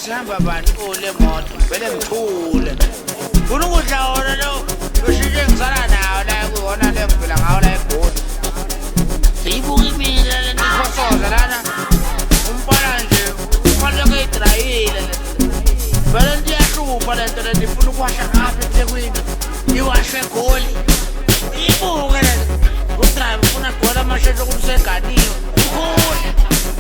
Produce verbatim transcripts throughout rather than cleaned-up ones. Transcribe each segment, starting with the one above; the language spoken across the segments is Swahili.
sihamba bantu ole moto vele ngikhule ufuna ukudla wona lo ushintshe ngisala nawo la kuwona le ngivela ngawo la eGoli siyibuka imile le ndikhosoza lana umpala nje ufanele edrayile vele ndiyahlupa le nto le ndifuna ukuwasha ngapha eThekwini iwashe eGoli ibuke le udrayiva ufuna gola amasheshe okuseganiwe ukhule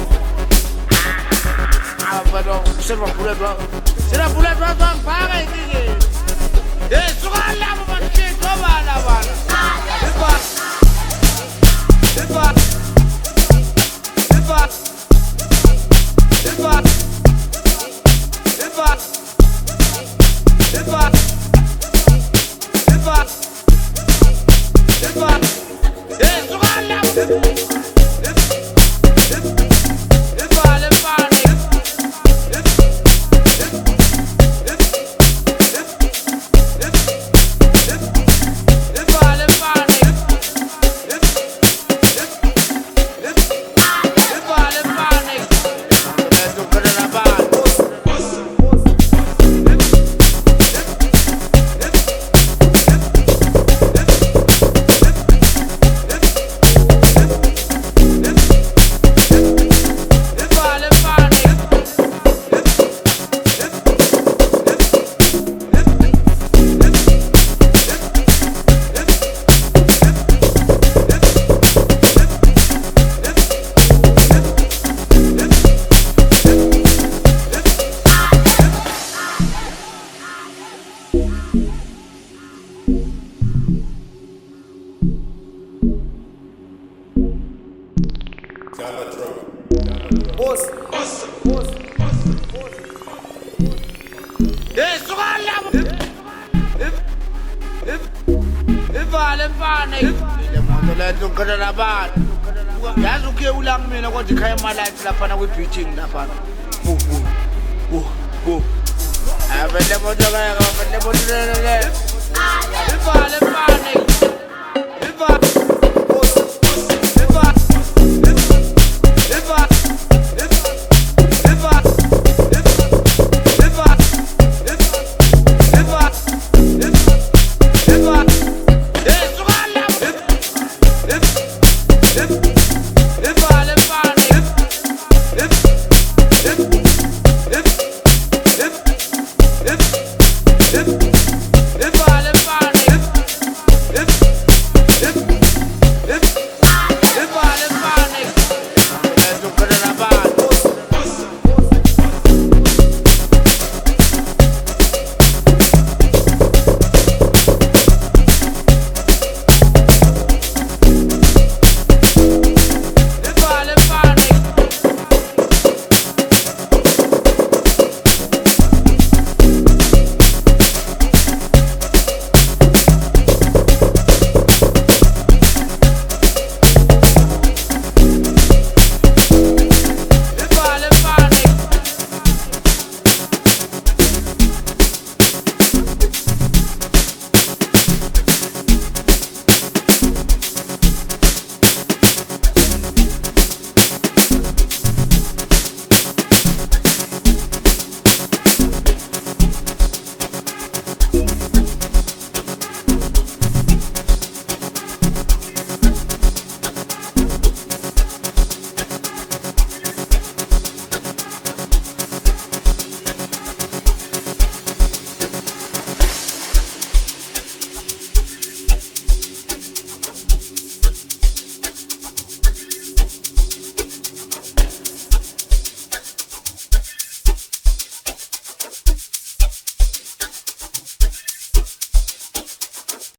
Serva bullet bro. Serva bullet bro bang bang ini. Eh, suka lama macam tu mana mana. Lepa, lepa, lepa, lepa, lepa, lepa, lepa, lepa. Eh, suka lama. Boss, boss, boss, boss. Eh, suka lama. If, if, if vale mfana. Le moto le ndukana na bana. Yazi uke ulang mina kodwa ikhaya life lapha na kwi beaching lapha. Bu bu. Bu bu. Avele moto kaya, avele moto le le. If vale mfana.